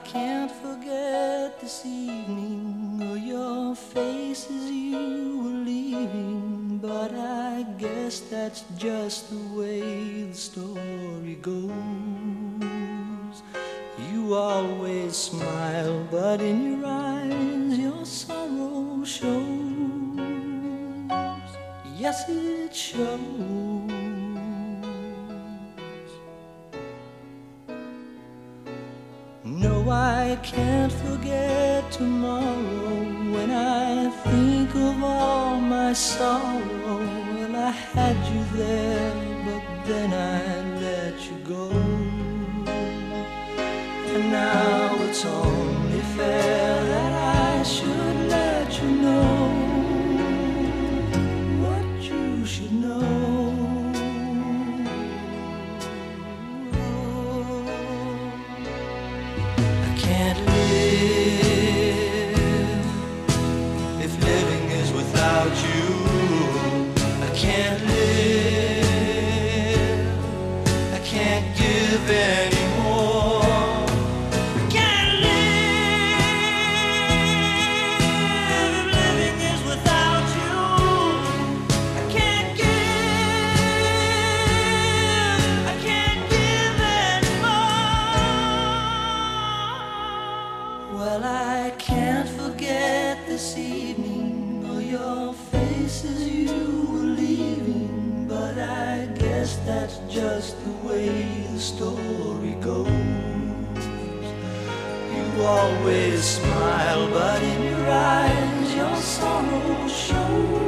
can't forget this evening or your face as you were leaving, but I guess that's just the way the story goes. You always smile, but in your eyes your sorrow shows. Yes, it shows. No, I can't forget tomorrow when I think of all my sorrow. Well, I had you there, but then I let you go. And now it's only fair that I should let you know what you should know. Can't live if living is without you. I can't live, I can't give anymore. I can't live if living is without you. I can't give, I can't give anymore. Well, I can't forget this evening or your face as you were leaving, but I guess that's just the way the story goes. You always smile, but in your eyes your sorrow shows.